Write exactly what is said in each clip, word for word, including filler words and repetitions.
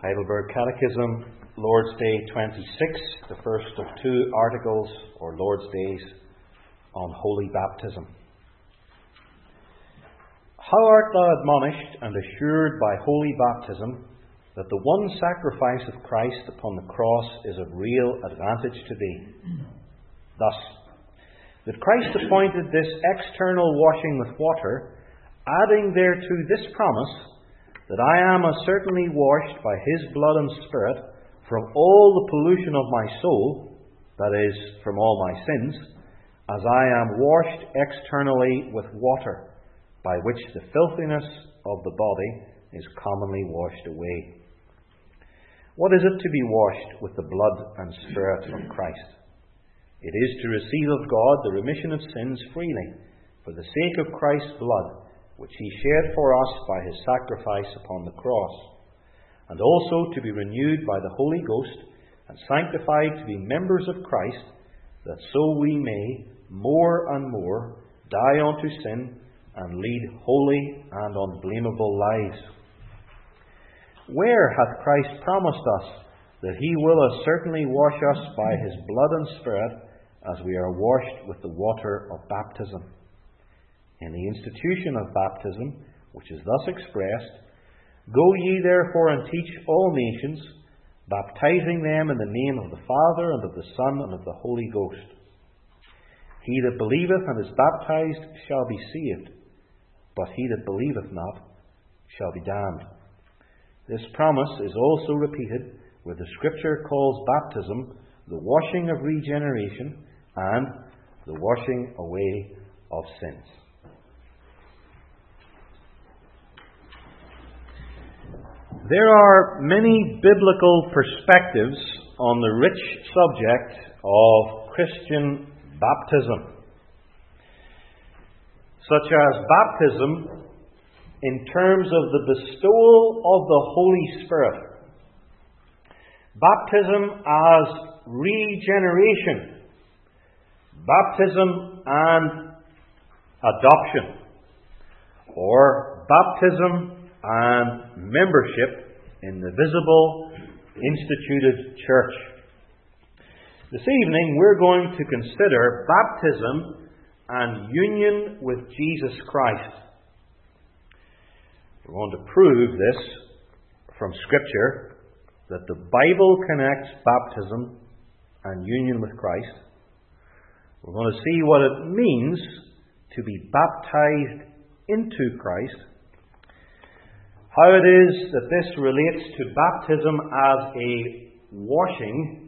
Heidelberg Catechism, Lord's Day twenty-six, the first of two articles, or Lord's Days, on Holy Baptism. How art thou admonished and assured by holy baptism that the one sacrifice of Christ upon the cross is of real advantage to thee? Thus, that Christ appointed this external washing with water, adding thereto this promise, that I am as certainly washed by his blood and spirit from all the pollution of my soul, that is, from all my sins, as I am washed externally with water, by which the filthiness of the body is commonly washed away. What is it to be washed with the blood and spirit of Christ? It is to receive of God the remission of sins freely, for the sake of Christ's blood, which he shed for us by his sacrifice upon the cross, and also to be renewed by the Holy Ghost, and sanctified to be members of Christ, that so we may more and more die unto sin, and lead holy and unblameable lives. Where hath Christ promised us that he will as certainly wash us by his blood and spirit as we are washed with the water of baptism? In the institution of baptism, which is thus expressed, Go ye therefore and teach all nations, baptizing them in the name of the Father, and of the Son, and of the Holy Ghost. He that believeth and is baptized shall be saved, but he that believeth not shall be damned. This promise is also repeated where the Scripture calls baptism the washing of regeneration and the washing away of sins. There are many biblical perspectives on the rich subject of Christian baptism, such as baptism in terms of the bestowal of the Holy Spirit, baptism as regeneration, baptism and adoption, or baptism and membership in the visible, instituted church. This evening we're going to consider baptism and union with Jesus Christ. We're going to prove this from Scripture, that the Bible connects baptism and union with Christ. We're going to see what it means to be baptized into Christ, how it is that this relates to baptism as a washing,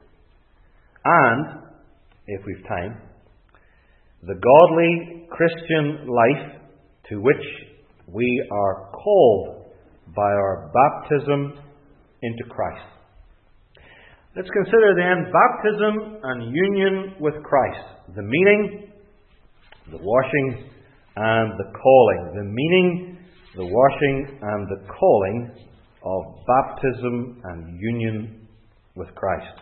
and, if we've time, the godly Christian life to which we are called by our baptism into Christ. Let's consider then baptism and union with Christ. The meaning, the washing, and the calling. The meaning, the washing and the calling of baptism and union with Christ.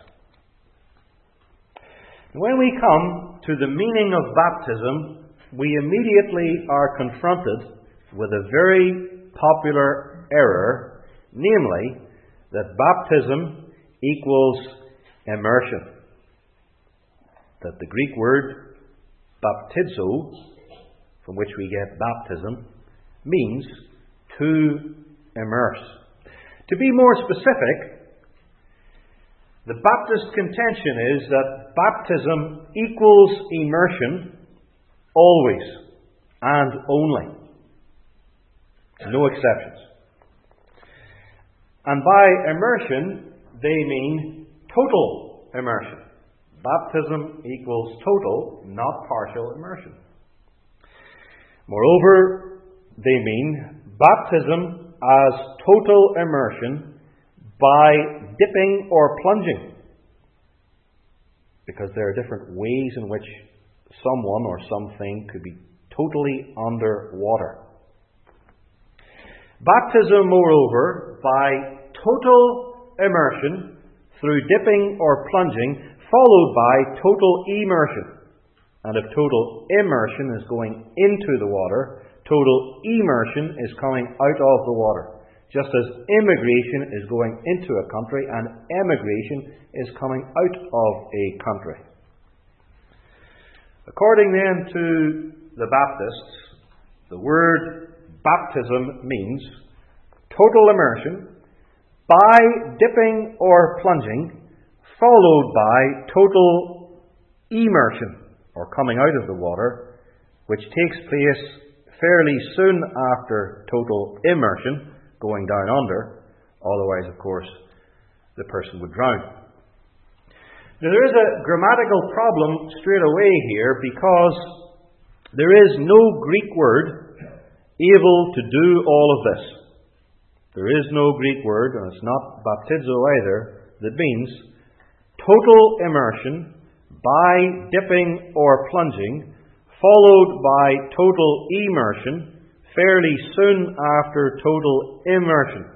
When we come to the meaning of baptism, we immediately are confronted with a very popular error, namely that baptism equals immersion. That the Greek word baptizo, from which we get baptism, means to immerse. To be more specific, the Baptist contention is that baptism equals immersion always and only. No exceptions. And by immersion, they mean total immersion. Baptism equals total, not partial immersion. Moreover, they mean baptism as total immersion by dipping or plunging, because there are different ways in which someone or something could be totally under water. Baptism, moreover, by total immersion through dipping or plunging, followed by total immersion. And if total immersion is going into the water, total immersion is coming out of the water. just as immigration is going into a country and emigration is coming out of a country. According then to the Baptists, the word baptism means total immersion by dipping or plunging, followed by total immersion, or coming out of the water, which takes place fairly soon after total immersion, going down under. Otherwise, of course, the person would drown. Now, there is a grammatical problem straight away here, because there is no Greek word able to do all of this. There is no Greek word, and it's not baptizo either, that means total immersion by dipping or plunging, followed by total immersion fairly soon after total immersion.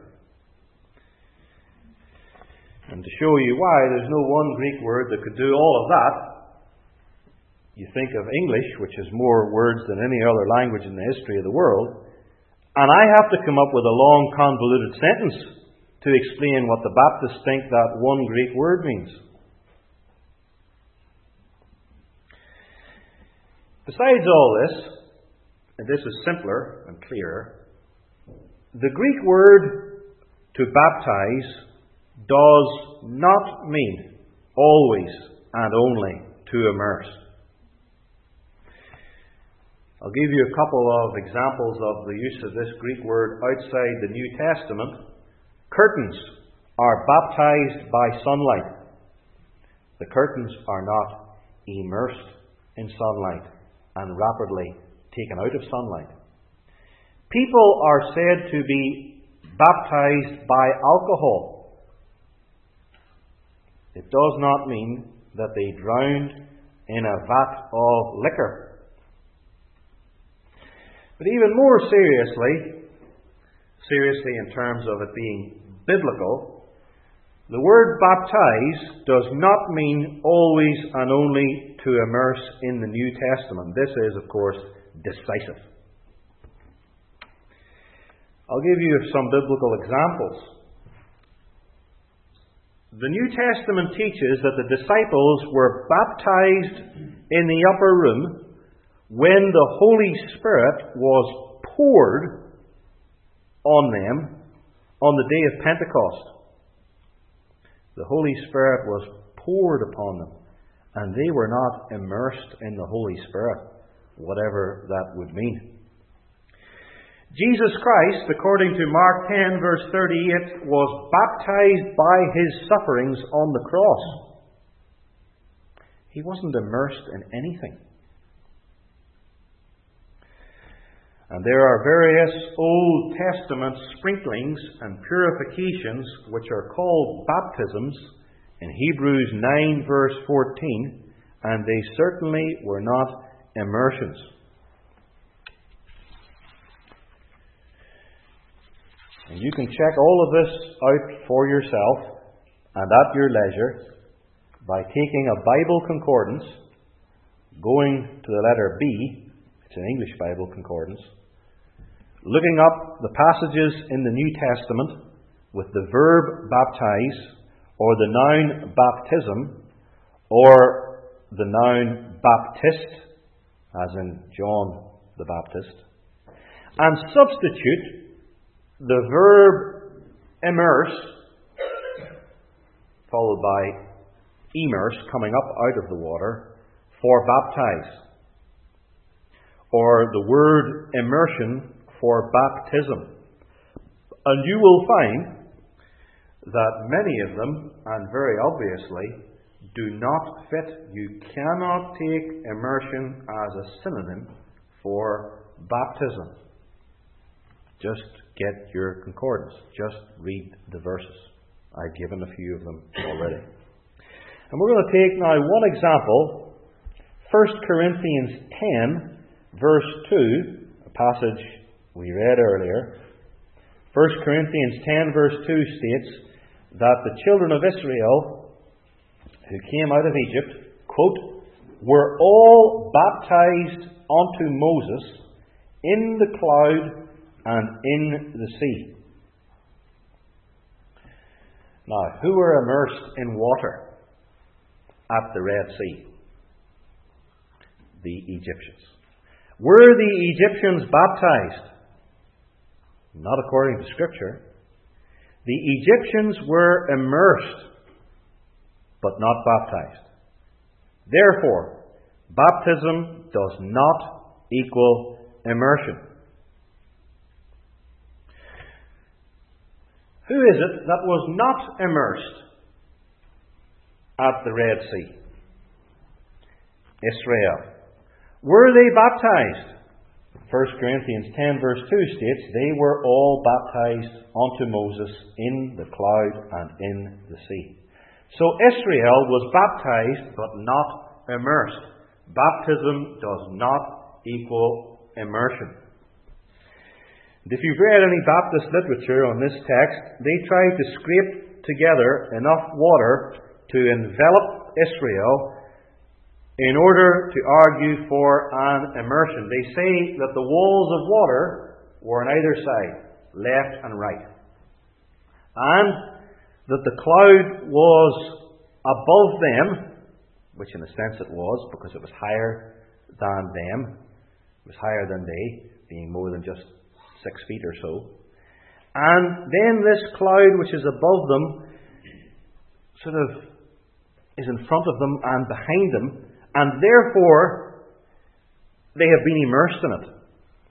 And to show you why there's no one Greek word that could do all of that, you think of English, which has more words than any other language in the history of the world, and I have to come up with a long, convoluted sentence to explain what the Baptists think that one Greek word means. Besides all this, and this is simpler and clearer, the Greek word to baptize does not mean always and only to immerse. I'll give you a couple of examples of the use of this Greek word outside the New Testament. Curtains are baptized by sunlight. The curtains are not immersed in sunlight and rapidly taken out of sunlight. People are said to be baptized by alcohol. It does not mean that they drowned in a vat of liquor. But even more seriously, seriously in terms of it being biblical, the word baptize does not mean always and only to immerse in the New Testament. This is, of course, decisive. I'll give you some biblical examples. The New Testament teaches that the disciples were baptized in the upper room when the Holy Spirit was poured on them on the day of Pentecost. The Holy Spirit was poured upon them, and they were not immersed in the Holy Spirit, whatever that would mean. Jesus Christ, according to Mark ten, verse thirty-eight, was baptized by His sufferings on the cross. He wasn't immersed in anything. And there are various Old Testament sprinklings and purifications which are called baptisms in Hebrews nine, verse fourteen, and they certainly were not immersions. And you can check all of this out for yourself and at your leisure by taking a Bible concordance, going to the letter B, it's an English Bible concordance, looking up the passages in the New Testament with the verb baptize, or the noun baptism, or the noun baptist, as in John the Baptist, and substitute the verb immerse, followed by immerse, coming up out of the water, for baptize, or the word immersion for baptism. And you will find that many of them, and very obviously, do not fit. You cannot take immersion as a synonym for baptism. Just get your concordance. Just read the verses. I've given a few of them already. And we're going to take now one example. First Corinthians ten, verse two, a passage we read earlier. First Corinthians ten, verse two states that the children of Israel who came out of Egypt, quote, were all baptized unto Moses in the cloud and in the sea. Now, who were immersed in water at the Red Sea? The Egyptians. Were the Egyptians baptized? Not according to Scripture. The Egyptians were immersed, but not baptized. Therefore, baptism does not equal immersion. Who is it that was not immersed at the Red Sea? Israel. Were they baptized? First Corinthians ten verse two states, they were all baptized unto Moses in the cloud and in the sea. So Israel was baptized but not immersed. Baptism does not equal immersion. And if you've read any Baptist literature on this text, they try to scrape together enough water to envelop Israel in order to argue for an immersion. They say that the walls of water were on either side, left and right, and that the cloud was above them, which in a sense it was, because it was higher than them. It was higher than they, being more than just six feet or so. And then this cloud, which is above them, sort of is in front of them and behind them, and therefore they have been immersed in it.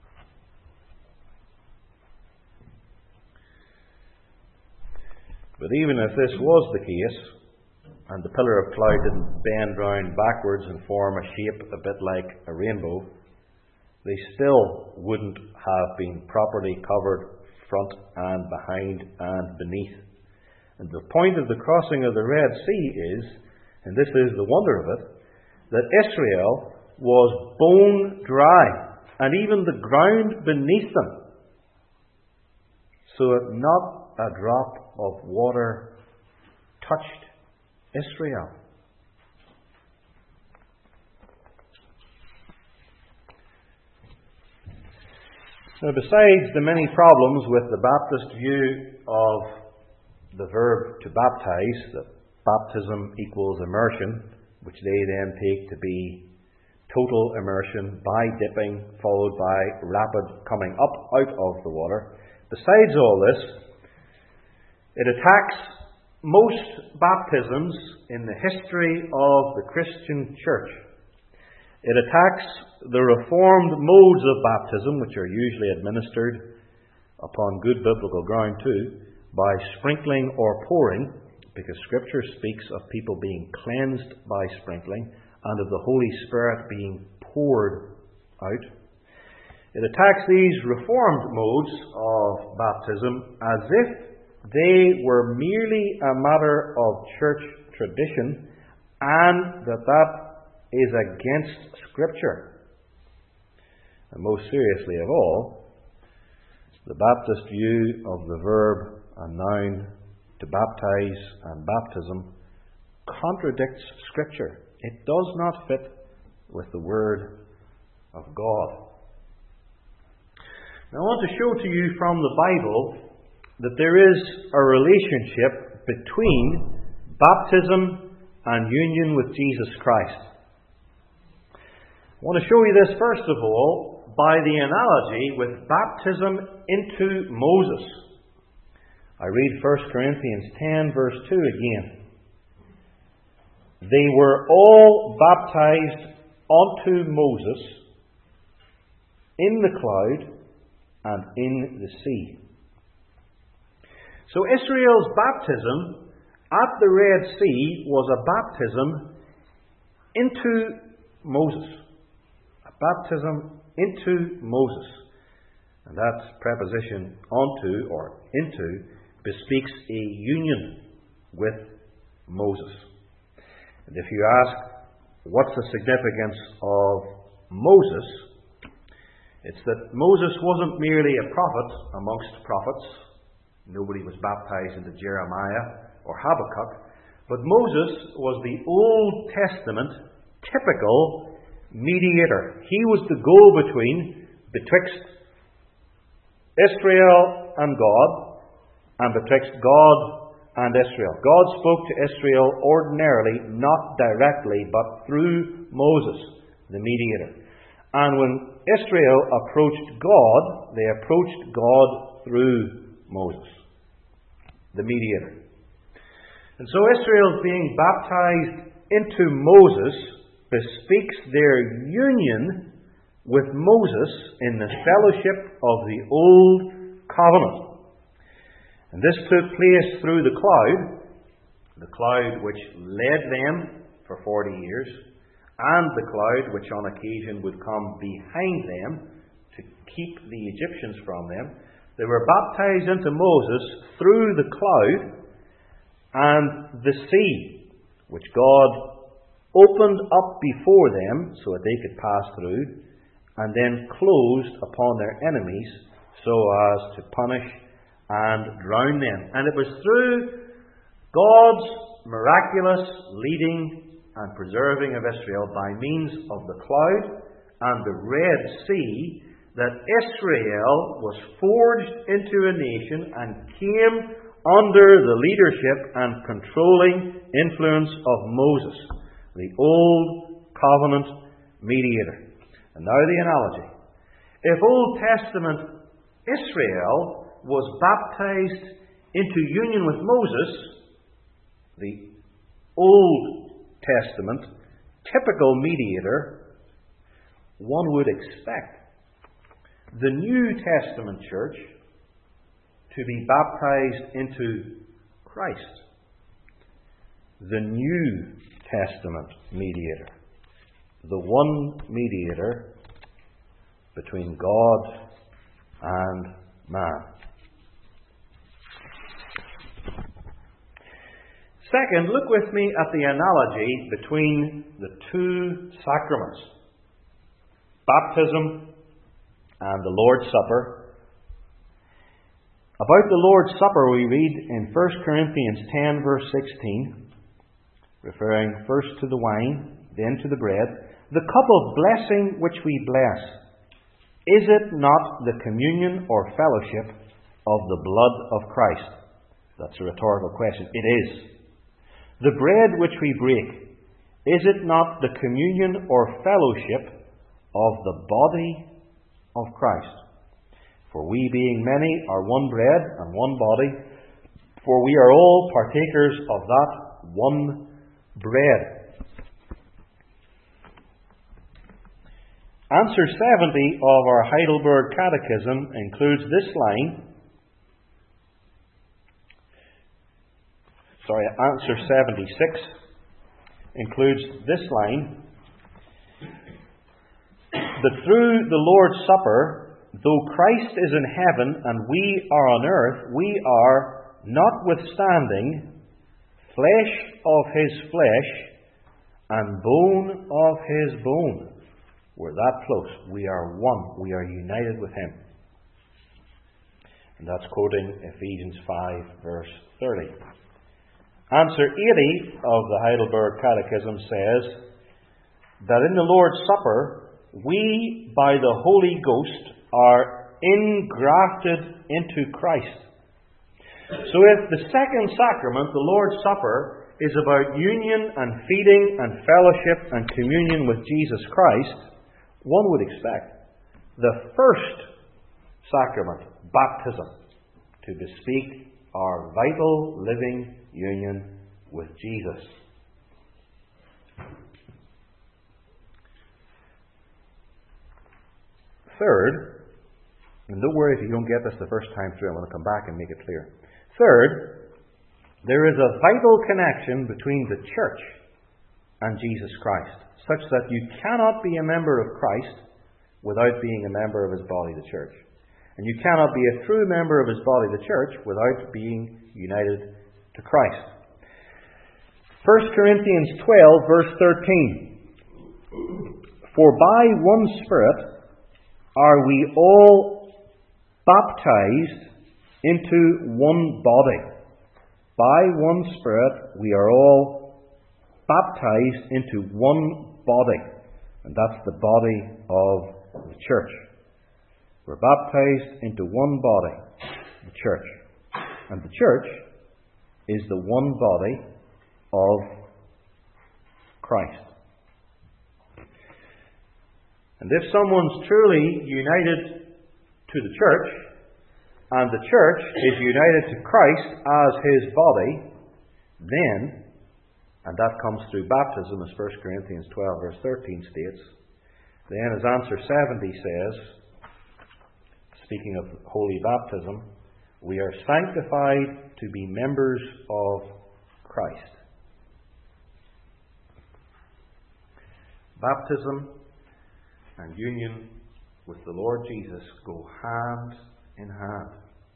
But even if this was the case, and the pillar of cloud didn't bend round backwards and form a shape a bit like a rainbow, they still wouldn't have been properly covered front and behind and beneath. And the point of the crossing of the Red Sea is, and this is the wonder of it, that Israel was bone dry, and even the ground beneath them, so that not a drop of water touched Israel. Now, besides the many problems with the Baptist view of the verb to baptize, that baptism equals immersion, which they then take to be total immersion by dipping, followed by rapid coming up out of the water. Besides all this, it attacks most baptisms in the history of the Christian church. It attacks the reformed modes of baptism, which are usually administered upon good biblical ground too, by sprinkling or pouring, because Scripture speaks of people being cleansed by sprinkling and of the Holy Spirit being poured out. It attacks these reformed modes of baptism as if they were merely a matter of church tradition and that that is against Scripture. And most seriously of all, the Baptist view of the verb and noun to baptize and baptism contradicts Scripture. It does not fit with the Word of God. Now, I want to show to you from the Bible that there is a relationship between baptism and union with Jesus Christ. I want to show you this, first of all, by the analogy with baptism into Moses. I read First Corinthians ten, verse two again. They were all baptized unto Moses in the cloud and in the sea. So Israel's baptism at the Red Sea was a baptism into Moses. A baptism into Moses. And that preposition onto or into bespeaks a union with Moses. And if you ask, what's the significance of Moses? It's that Moses wasn't merely a prophet amongst prophets. Nobody was baptized into Jeremiah or Habakkuk. But Moses was the Old Testament typical mediator. He was the go-between betwixt Israel and God, and betwixt God and Israel. God spoke to Israel ordinarily, not directly, but through Moses, the mediator. And when Israel approached God, they approached God through Moses, the mediator. And so Israel being baptized into Moses bespeaks their union with Moses in the fellowship of the Old Covenant. And this took place through the cloud, the cloud which led them for forty years, and the cloud which on occasion would come behind them to keep the Egyptians from them. They were baptized into Moses through the cloud and the sea, which God opened up before them so that they could pass through, and then closed upon their enemies so as to punish and drown them. And it was through God's miraculous leading and preserving of Israel by means of the cloud and the Red Sea that Israel was forged into a nation and came under the leadership and controlling influence of Moses, the Old Covenant mediator. And now the analogy. If Old Testament Israel was baptized into union with Moses, the Old Testament typical mediator, one would expect the New Testament church to be baptized into Christ, the New Testament mediator, the one mediator between God and man. Second, look with me at the analogy between the two sacraments, baptism and the Lord's Supper. About the Lord's Supper we read in First Corinthians ten verse sixteen, referring first to the wine, then to the bread, the cup of blessing which we bless, is it not the communion or fellowship of the blood of Christ? That's a rhetorical question. It is. The bread which we break, is it not the communion or fellowship of the body of Christ? For we, being many, are one bread and one body, for we are all partakers of that one bread. Answer seventy of our Heidelberg Catechism includes this line. Sorry, answer seventy-six includes this line. That through the Lord's Supper, though Christ is in heaven and we are on earth, we are, notwithstanding, flesh of his flesh and bone of his bone. We're that close. We are one. We are united with him. And that's quoting Ephesians five, verse thirty. Answer eighty of the Heidelberg Catechism says that in the Lord's Supper, we, by the Holy Ghost, are engrafted into Christ. So if the second sacrament, the Lord's Supper, is about union and feeding and fellowship and communion with Jesus Christ, one would expect the first sacrament, baptism, to bespeak our vital living union with Jesus. Third, and don't worry if you don't get this the first time through, I'm going to come back and make it clear. Third, there is a vital connection between the church and Jesus Christ, such that you cannot be a member of Christ without being a member of his body, the church. And you cannot be a true member of his body, the church, without being united to Christ. First Corinthians twelve, verse thirteen. For by one Spirit are we all baptized into one body. By one Spirit we are all baptized into one body. And that's the body of the church. We're baptized into one body, the church. And the church is the one body of Christ. And if someone's truly united to the church, and the church is united to Christ as his body, then, and that comes through baptism, as First Corinthians twelve verse thirteen states, then as answer seventy says, speaking of holy baptism, we are sanctified to be members of Christ. Baptism and union with the Lord Jesus go hand in hand.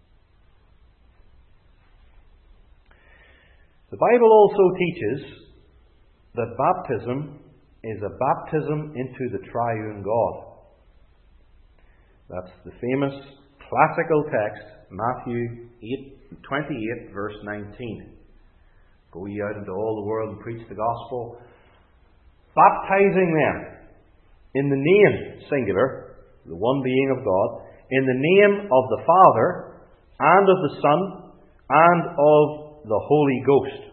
The Bible also teaches that baptism is a baptism into the triune God. That's the famous classical text, Matthew eight, twenty-eight, verse nineteen. Go ye out into all the world and preach the gospel, baptizing them in the name, singular, the one being of God, in the name of the Father, and of the Son, and of the Holy Ghost.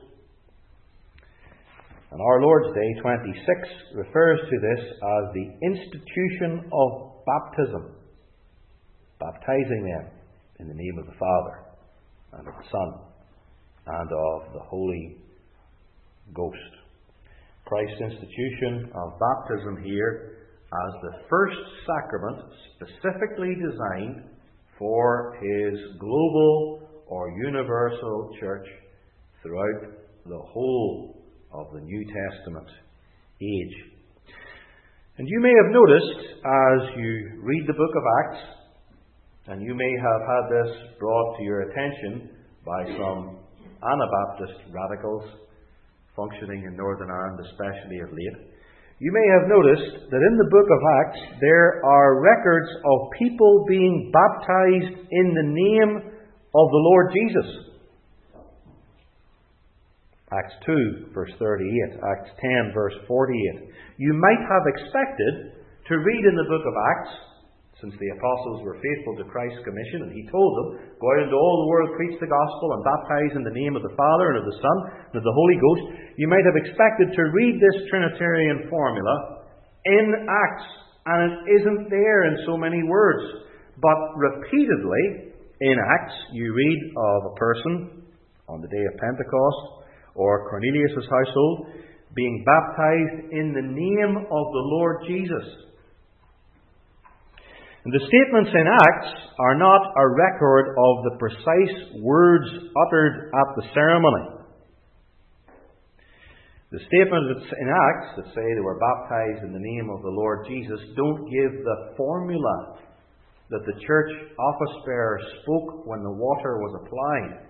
And our Lord's Day twenty-six refers to this as the institution of baptism, baptizing them in the name of the Father, and of the Son, and of the Holy Ghost. Christ's institution of baptism here as the first sacrament specifically designed for his global or universal church throughout the whole of the New Testament age. And you may have noticed as you read the book of Acts, and you may have had this brought to your attention by some Anabaptist radicals functioning in Northern Ireland, especially of late. You may have noticed that in the book of Acts there are records of people being baptized in the name of the Lord Jesus. Acts two, verse thirty-eight, Acts ten, verse forty-eight. You might have expected to read in the book of Acts, since the apostles were faithful to Christ's commission, and he told them, go out into all the world, preach the gospel, and baptize in the name of the Father, and of the Son, and of the Holy Ghost. You might have expected to read this Trinitarian formula in Acts, and it isn't there in so many words. But repeatedly, in Acts, you read of a person on the day of Pentecost, or Cornelius' household, being baptized in the name of the Lord Jesus. And the statements in Acts are not a record of the precise words uttered at the ceremony. The statements in Acts that say they were baptized in the name of the Lord Jesus don't give the formula that the church office bearer spoke when the water was applied.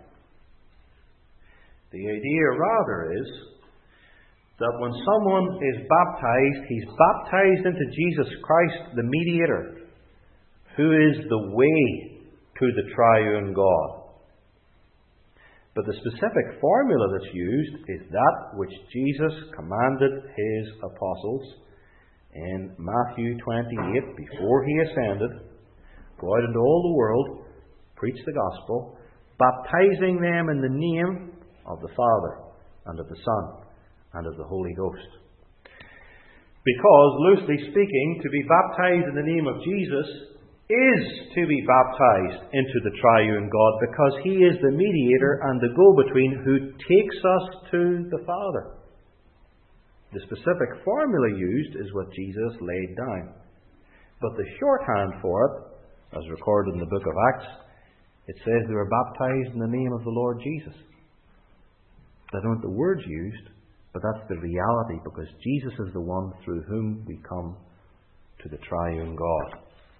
The idea rather is that when someone is baptized, he's baptized into Jesus Christ, the mediator, who is the way to the triune God. But the specific formula that's used is that which Jesus commanded his apostles in Matthew twenty-eight, before he ascended, go out into all the world, preach the gospel, baptizing them in the name of the Father, and of the Son, and of the Holy Ghost. Because, loosely speaking, to be baptized in the name of Jesus is to be baptized into the triune God, because he is the mediator and the go-between who takes us to the Father. The specific formula used is what Jesus laid down. But the shorthand for it, as recorded in the book of Acts, it says they were baptized in the name of the Lord Jesus. That aren't the words used, but that's the reality, because Jesus is the one through whom we come to the triune God.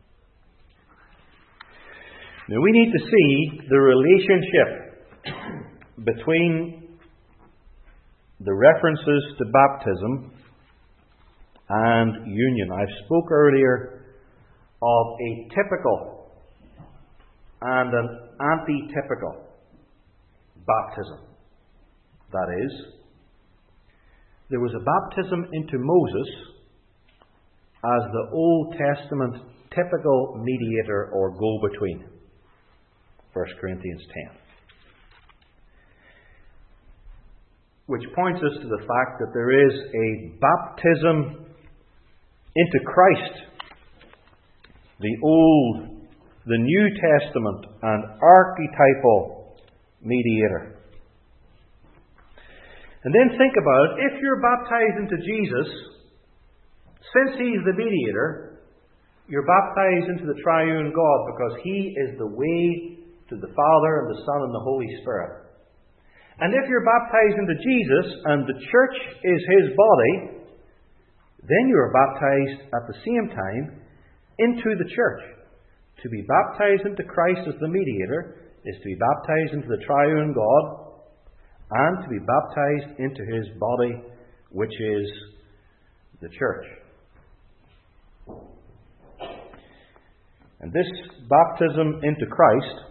Now we need to see the relationship between the references to baptism and union. I spoke earlier of a typical and an anti-typical baptism. That is, there was a baptism into Moses as the Old Testament typical mediator or go-between. First Corinthians ten. which points us to the fact that there is a baptism into Christ, the Old, the New Testament, and archetypal mediator. And then think about it. If you're baptized into Jesus, since He's the mediator, you're baptized into the triune God because He is the way to the Father and the Son and the Holy Spirit. And if you're baptized into Jesus and the church is His body, then you are baptized at the same time into the church. To be baptized into Christ as the mediator is to be baptized into the triune God and to be baptized into His body, which is the church. And this baptism into Christ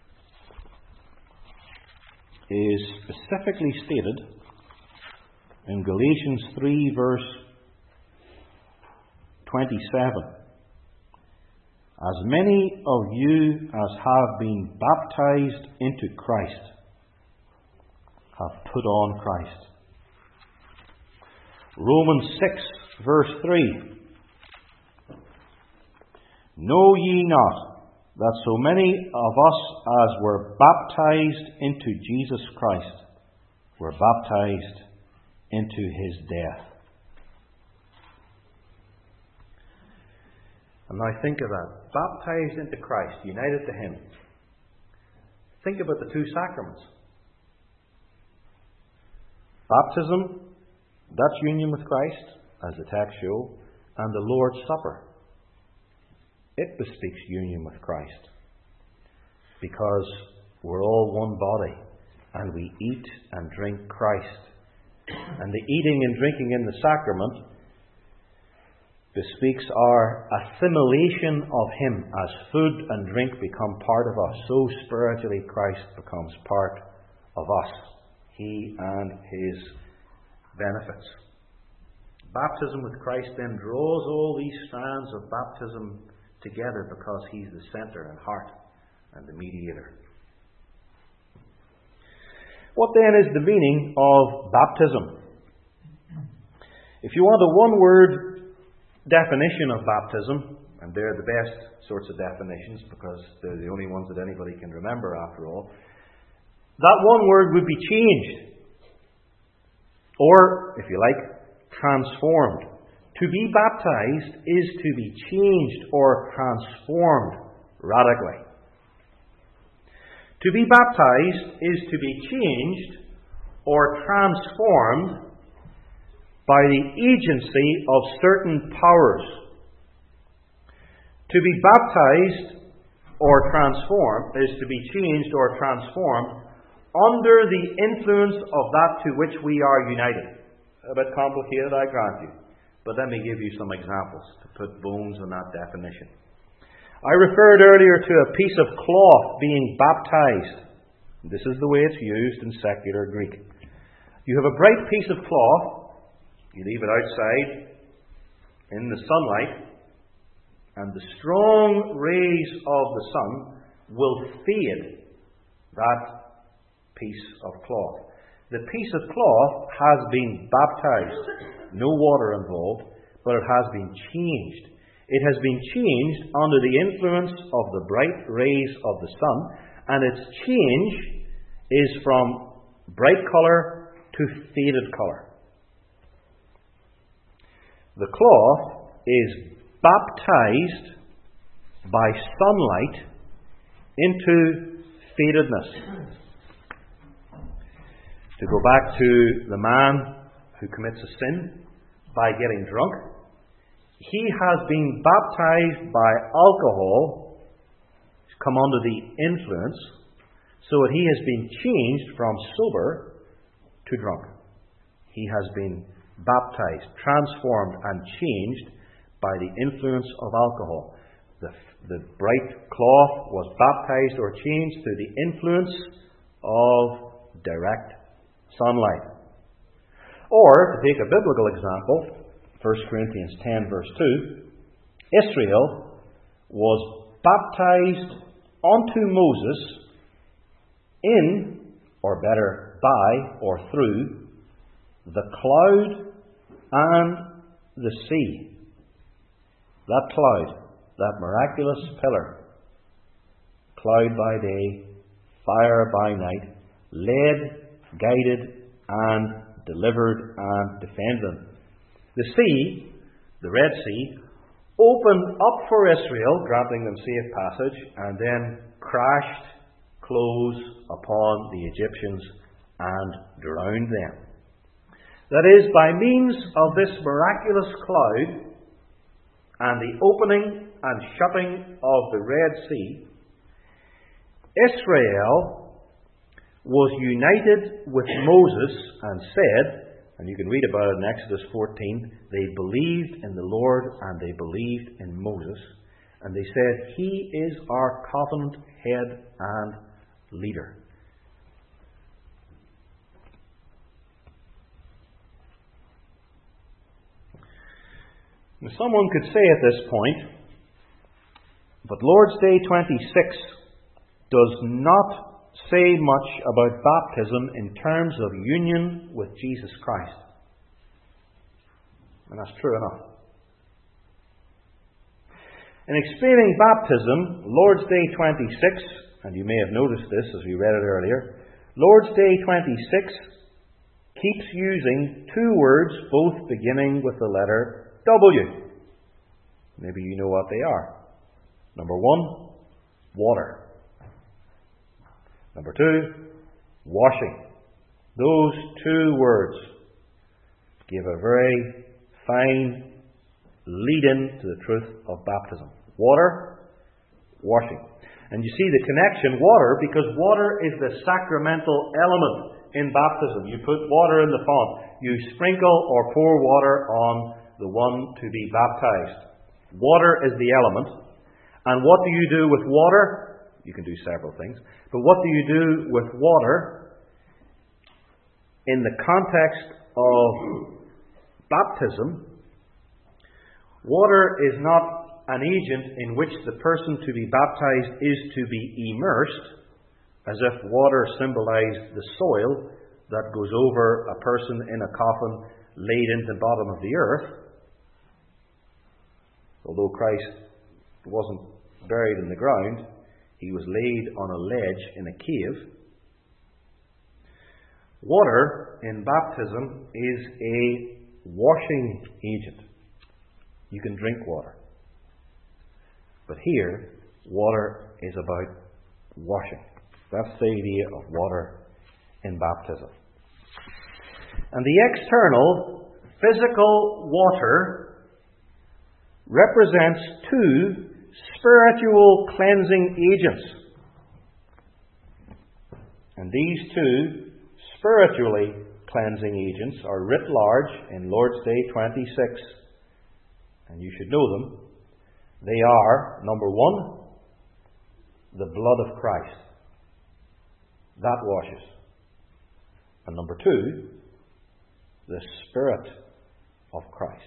is specifically stated in Galatians three, verse twenty-seven. As many of you as have been baptized into Christ have put on Christ. Romans six, verse three. Know ye not that so many of us as were baptized into Jesus Christ were baptized into His death? And now think of that. Baptized into Christ, united to Him. Think about the two sacraments. Baptism, that's union with Christ, as the text shows, and the Lord's Supper. It bespeaks union with Christ. Because we're all one body, and we eat and drink Christ. And the eating and drinking in the sacrament bespeaks our assimilation of Him as food and drink become part of us. So spiritually Christ becomes part of us. He and His benefits. Baptism with Christ then draws all these strands of baptism together because He's the centre and heart and the mediator. What then is the meaning of baptism? If you want a one-word definition of baptism, and they're the best sorts of definitions because they're the only ones that anybody can remember after all, that one word would be changed. Or, if you like, transformed. To be baptized is to be changed or transformed radically. To be baptized is to be changed or transformed by the agency of certain powers. To be baptized or transformed is to be changed or transformed under the influence of that to which we are united. A bit complicated, I grant you. But let me give you some examples to put bones on that definition. I referred earlier to a piece of cloth being baptized. This is the way it's used in secular Greek. You have a bright piece of cloth. You leave it outside in the sunlight, and the strong rays of the sun will fade that piece of cloth. The piece of cloth has been baptized. No water involved, but it has been changed. It has been changed under the influence of the bright rays of the sun, and its change is from bright colour to faded colour. The cloth is baptized by sunlight into fadedness. To go back to the man who commits a sin by getting drunk, he has been baptized by alcohol, come under the influence, so that he has been changed from sober to drunk. He has been baptized, transformed and changed by the influence of alcohol. The, the bright cloth was baptized or changed through the influence of direct sunlight. Or, to take a biblical example, First Corinthians ten verse two, Israel was baptized unto Moses in, or better, by, or through the cloud and the sea. That cloud, that miraculous pillar, cloud by day, fire by night, led, guided, and delivered and defended them. The sea, the Red Sea, opened up for Israel, granting them safe passage, and then crashed close upon the Egyptians and drowned them. That is, by means of this miraculous cloud and the opening and shutting of the Red Sea, Israel was united with Moses and said, and you can read about it in Exodus fourteen, they believed in the Lord and they believed in Moses, and they said, He is our covenant head and leader. Now, someone could say at this point, but Lord's Day twenty-six does not say much about baptism in terms of union with Jesus Christ. And that's true enough. In explaining baptism, Lord's Day twenty-six, and you may have noticed this as we read it earlier, Lord's Day twenty-six keeps using two words both beginning with the letter W. Maybe you know what they are. Number one, water. Number two, washing. Those two words give a very fine lead-in to the truth of baptism. Water, washing. And you see the connection, water, because water is the sacramental element in baptism. You put water in the font. You sprinkle or pour water on the one to be baptized. Water is the element. And what do you do with water? You can do several things. But what do you do with water in the context of baptism? Water is not an agent in which the person to be baptized is to be immersed, as if water symbolized the soil that goes over a person in a coffin laid into the bottom of the earth. Although Christ wasn't buried in the ground, He was laid on a ledge in a cave. Water in baptism is a washing agent. You can drink water. But here, water is about washing. That's the idea of water in baptism. And the external, physical water represents two spiritual cleansing agents. And these two spiritually cleansing agents are writ large in Lord's Day twenty-six. And you should know them. They are, number one, the blood of Christ. That washes. And number two, the Spirit of Christ.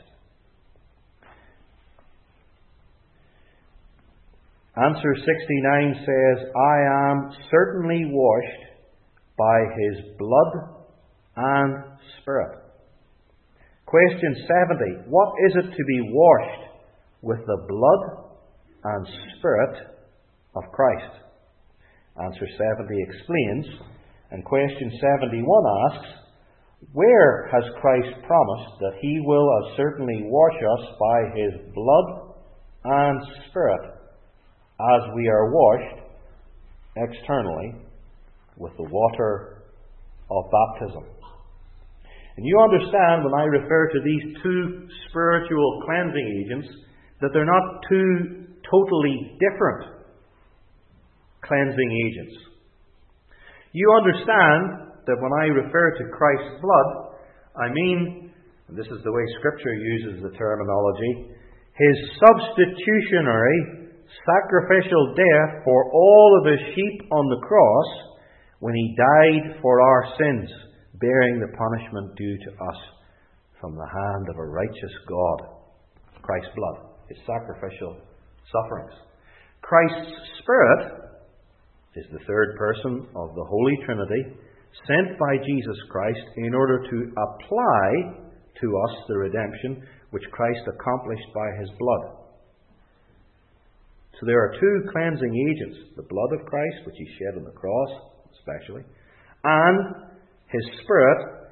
Answer sixty-nine says, I am certainly washed by His blood and Spirit. Question seventy. What is it to be washed with the blood and Spirit of Christ? Answer seventy explains, and question seventy-one asks, where has Christ promised that He will as certainly wash us by His blood and Spirit as we are washed externally with the water of baptism? And you understand when I refer to these two spiritual cleansing agents that they're not two totally different cleansing agents. You understand that when I refer to Christ's blood, I mean, and this is the way Scripture uses the terminology, His substitutionary sacrificial death for all of His sheep on the cross when He died for our sins, bearing the punishment due to us from the hand of a righteous God. Christ's blood, His sacrificial sufferings. Christ's Spirit is the third person of the Holy Trinity, sent by Jesus Christ in order to apply to us the redemption which Christ accomplished by his blood. So there are two cleansing agents, the blood of Christ, which he shed on the cross, especially, and his Spirit.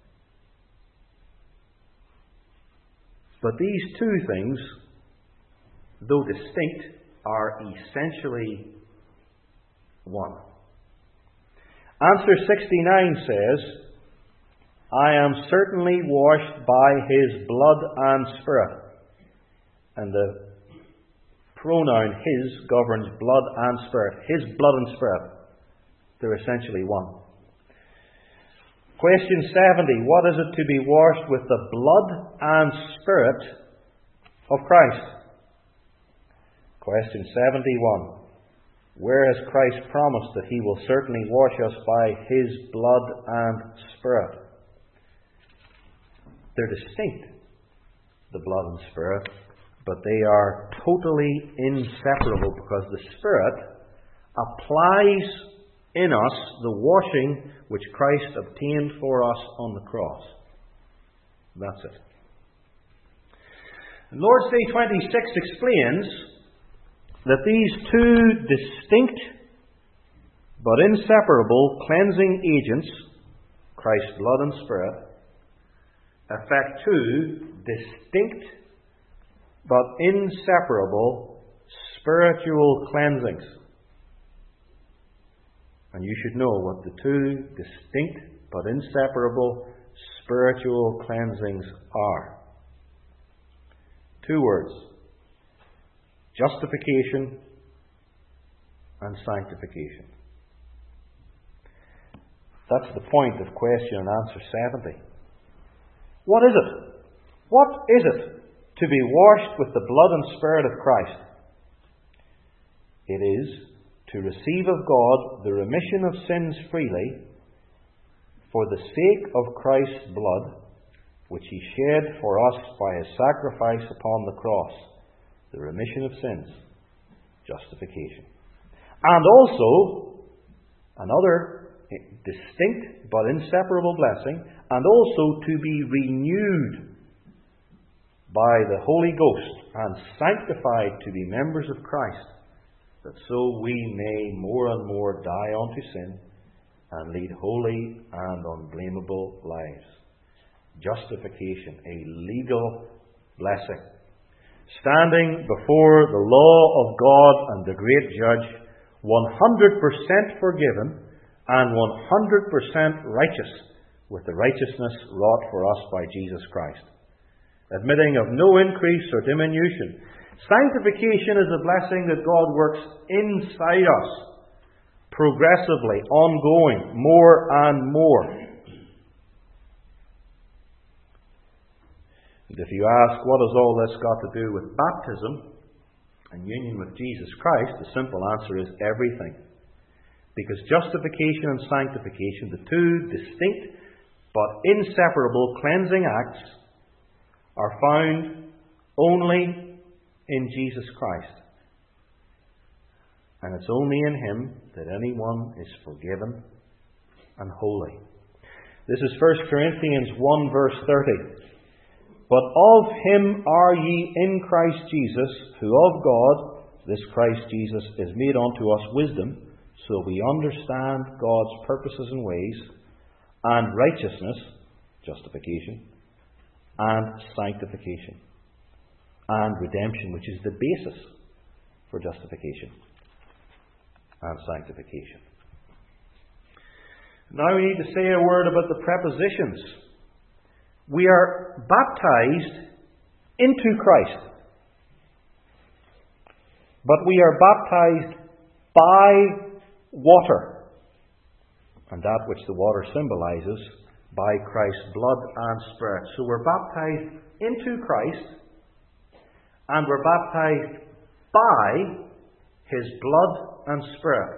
But these two things, though distinct, are essentially one. Answer sixty-nine says, I am certainly washed by his blood and Spirit. And the pronoun his governs blood and spirit. His blood and spirit. They're essentially one. Question seventy. What is it to be washed with the blood and Spirit of Christ? Question seventy-one. Where has Christ promised that he will certainly wash us by his blood and Spirit? They're distinct, the blood and Spirit, but they are totally inseparable because the Spirit applies in us the washing which Christ obtained for us on the cross. That's it. And Lord's Day twenty-six explains that these two distinct but inseparable cleansing agents, Christ's blood and Spirit, affect two distinct but inseparable spiritual cleansings. And you should know what the two distinct but inseparable spiritual cleansings are. Two words: justification and sanctification. That's the point of question and answer seventy. What is it? What is it to be washed with the blood and Spirit of Christ? It is to receive of God the remission of sins freely for the sake of Christ's blood, which he shed for us by his sacrifice upon the cross. The remission of sins, justification. And also, another distinct but inseparable blessing, and also to be renewed by the Holy Ghost and sanctified to be members of Christ, that so we may more and more die unto sin and lead holy and unblameable lives. Justification, a legal blessing. Standing before the law of God and the great judge, one hundred percent forgiven and one hundred percent righteous with the righteousness wrought for us by Jesus Christ, admitting of no increase or diminution. Sanctification is a blessing that God works inside us, progressively, ongoing, more and more. And if you ask, what has all this got to do with baptism and union with Jesus Christ, the simple answer is everything. Because justification and sanctification, the two distinct but inseparable cleansing acts, are found only in Jesus Christ. And it's only in him that anyone is forgiven and holy. This is First Corinthians one verse thirty. But of him are ye in Christ Jesus, who of God, this Christ Jesus, is made unto us wisdom, so we understand God's purposes and ways, and righteousness, justification, and sanctification, and redemption, which is the basis for justification and sanctification. Now we need to say a word about the prepositions. We are baptized into Christ, but we are baptized by water, and that which the water symbolizes, by Christ's blood and Spirit. So we're baptized into Christ, and we're baptized by his blood and Spirit.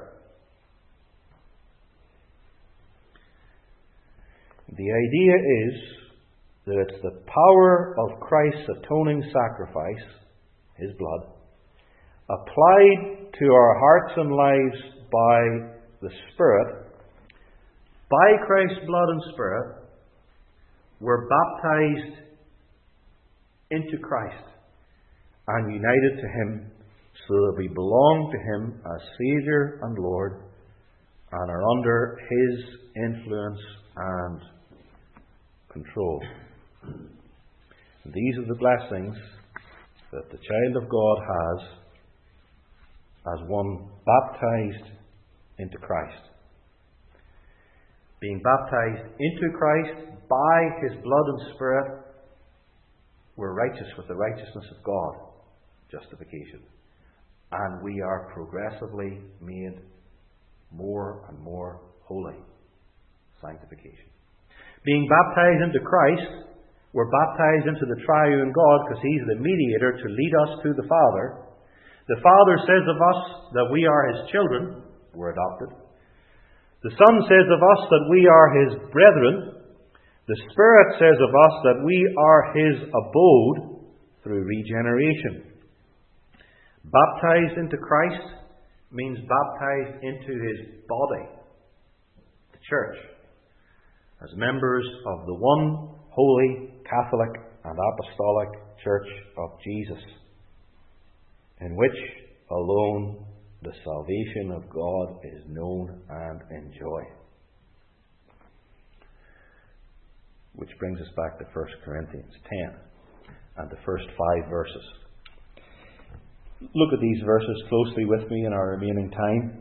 The idea is that it's the power of Christ's atoning sacrifice, his blood, applied to our hearts and lives by the Spirit, by Christ's blood and Spirit, were baptized into Christ and united to Him, so that we belong to Him as Saviour and Lord and are under His influence and control. And these are the blessings that the child of God has as one baptized into Christ. Being baptized into Christ by His blood and Spirit, we're righteous with the righteousness of God, justification. And we are progressively made more and more holy, sanctification. Being baptized into Christ, we're baptized into the triune God because He's the mediator to lead us to the Father. The Father says of us that we are His children. We're adopted. The Son says of us that we are His brethren. The Spirit says of us that we are His abode through regeneration. Baptized into Christ means baptized into His body, the church, as members of the one holy, Catholic and Apostolic Church of Jesus, in which alone the salvation of God is known and enjoyed. Which brings us back to First Corinthians ten and the first five verses. Look at these verses closely with me in our remaining time.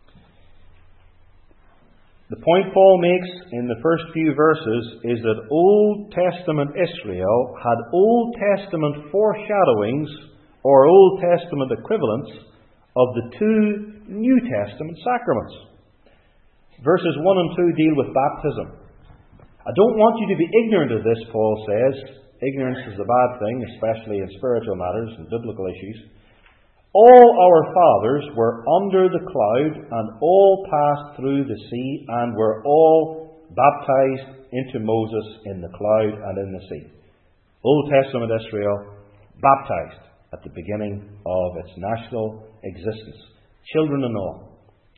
The point Paul makes in the first few verses is that Old Testament Israel had Old Testament foreshadowings or Old Testament equivalents of the two New Testament sacraments. Verses one and two deal with baptism. I don't want you to be ignorant of this, Paul says. Ignorance is a bad thing, especially in spiritual matters and biblical issues. All our fathers were under the cloud, and all passed through the sea, and were all baptized into Moses in the cloud and in the sea. Old Testament Israel, baptized at the beginning of its national existence, children and all.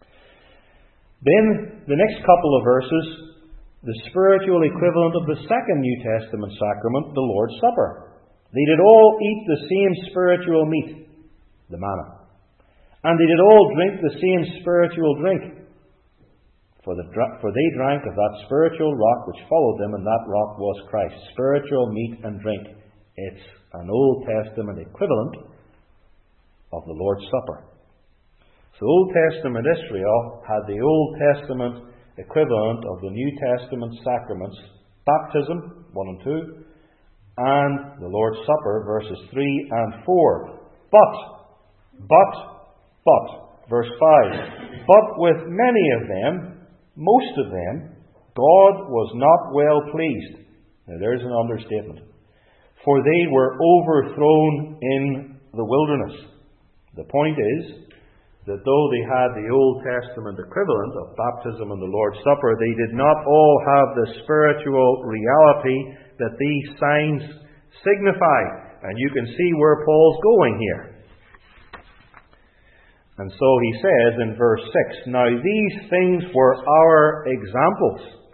Then, the next couple of verses, the spiritual equivalent of the second New Testament sacrament, the Lord's Supper. They did all eat the same spiritual meat, the manna. And they did all drink the same spiritual drink. For, the, for they drank of that spiritual rock which followed them, and that rock was Christ. Spiritual meat and drink. It's an Old Testament equivalent of the Lord's Supper. So Old Testament Israel had the Old Testament equivalent of the New Testament sacraments, baptism, one and two, and the Lord's Supper, verses three and four. But But, but, verse five, but with many of them, most of them, God was not well pleased. Now there's an understatement. For they were overthrown in the wilderness. The point is that though they had the Old Testament equivalent of baptism and the Lord's Supper, they did not all have the spiritual reality that these signs signify. And you can see where Paul's going here. And so he says in verse six, now these things were our examples,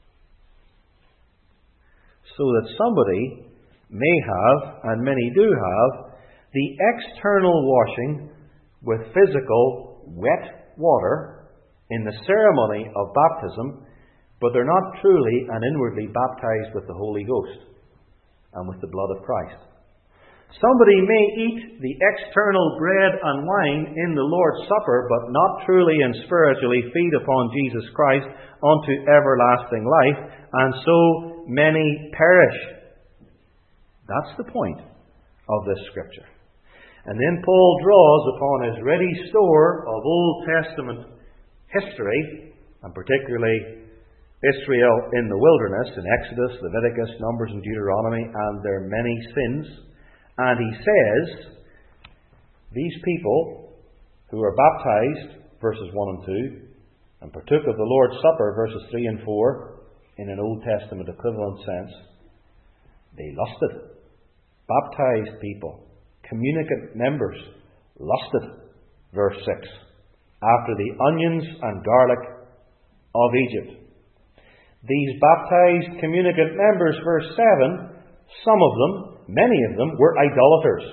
so that somebody may have, and many do have, the external washing with physical wet water in the ceremony of baptism, but they're not truly and inwardly baptized with the Holy Ghost and with the blood of Christ. Somebody may eat the external bread and wine in the Lord's Supper, but not truly and spiritually feed upon Jesus Christ unto everlasting life, and so many perish. That's the point of this scripture. And then Paul draws upon his ready store of Old Testament history, and particularly Israel in the wilderness, in Exodus, Leviticus, Numbers, and Deuteronomy, and their many sins. And he says, these people who are baptized, verses one and two, and partook of the Lord's Supper, verses three and four, in an Old Testament equivalent sense, they lusted. Baptized people, communicant members, lusted, verse six, after the onions and garlic of Egypt. These baptized communicant members, verse seven, some of them, many of them, were idolaters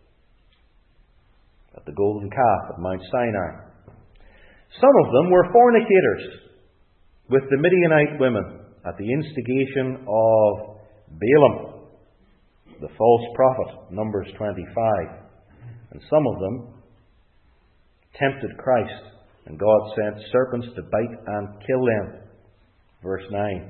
at the golden calf at Mount Sinai. Some of them were fornicators with the Midianite women at the instigation of Balaam, the false prophet, Numbers twenty-five. And some of them tempted Christ, and God sent serpents to bite and kill them, verse nine.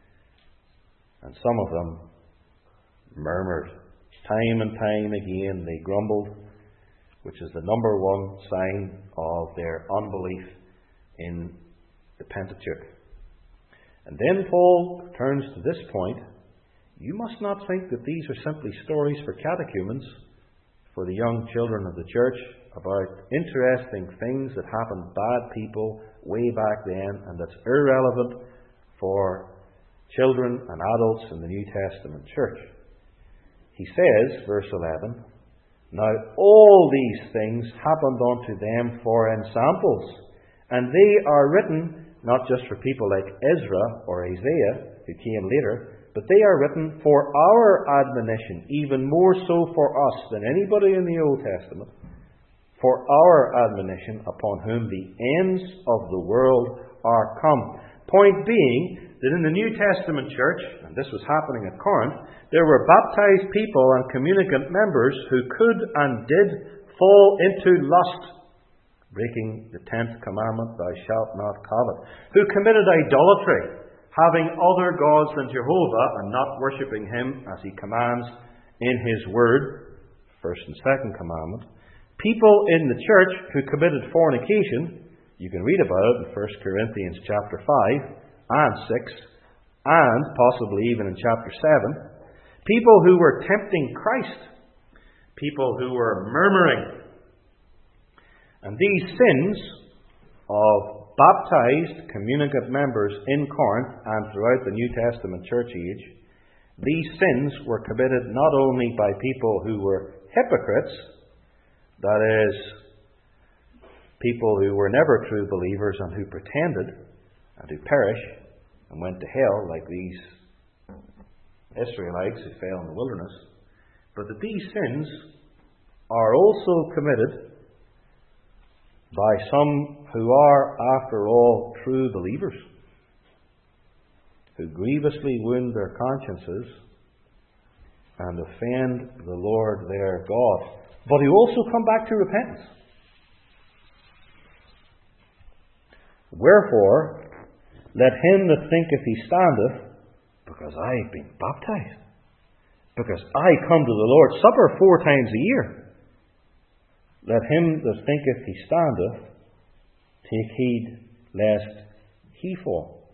And some of them murmured. Time and time again they grumbled, which is the number one sign of their unbelief in the Pentateuch. And then Paul turns to this point. You must not think that these are simply stories for catechumens, for the young children of the church, about interesting things that happened, bad people way back then, and that's irrelevant for children and adults in the New Testament church. He says, verse eleven, now all these things happened unto them for ensamples, and they are written not just for people like Ezra or Isaiah, who came later, but they are written for our admonition, even more so for us than anybody in the Old Testament, for our admonition upon whom the ends of the world are come. Point being that in the New Testament church, and this was happening at Corinth, there were baptized people and communicant members who could and did fall into lust, breaking the tenth commandment, thou shalt not covet, who committed idolatry, having other gods than Jehovah, and not worshipping him as he commands in his word, first and second commandment. People in the church who committed fornication, you can read about it in First Corinthians chapter five and six, and possibly even in chapter seven. People who were tempting Christ, people who were murmuring. And these sins of baptized communicant members in Corinth and throughout the New Testament church age, these sins were committed not only by people who were hypocrites, that is, people who were never true believers and who pretended and who perished and went to hell like these Israelites who fell in the wilderness, but that these sins are also committed by some who are, after all, true believers, who grievously wound their consciences and offend the Lord their God, but who also come back to repentance. Wherefore, let him that thinketh he standeth, because I have been baptized, because I come to the Lord's Supper four times a year, let him that thinketh he standeth take heed lest he fall.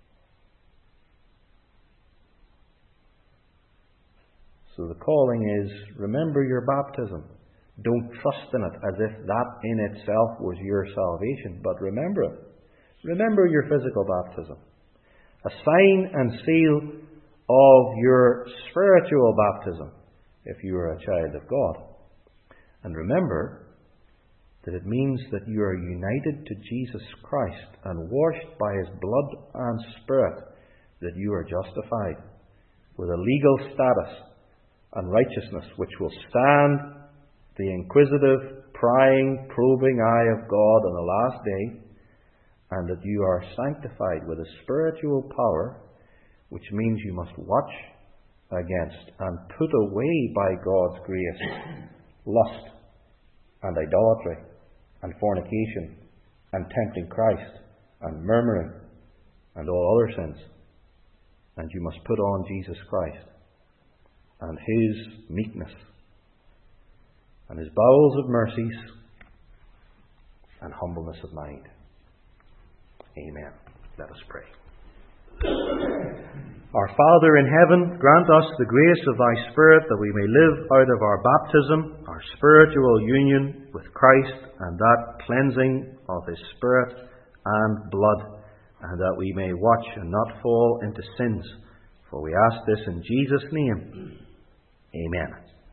So the calling is, remember your baptism. Don't trust in it as if that in itself was your salvation, but remember it. Remember your physical baptism, a sign and seal of your spiritual baptism if you are a child of God. And remember that it means that you are united to Jesus Christ and washed by his blood and spirit, that you are justified with a legal status and righteousness which will stand the inquisitive, prying, probing eye of God on the last day, and that you are sanctified with a spiritual power, which means you must watch against and put away by God's grace lust and idolatry and fornication and tempting Christ and murmuring and all other sins. And you must put on Jesus Christ and his meekness and his bowels of mercies and humbleness of mind. Amen. Let us pray. Our Father in heaven, grant us the grace of thy Spirit that we may live out of our baptism, our spiritual union with Christ, and that cleansing of his Spirit and blood, and that we may watch and not fall into sins. For we ask this in Jesus' name. Amen.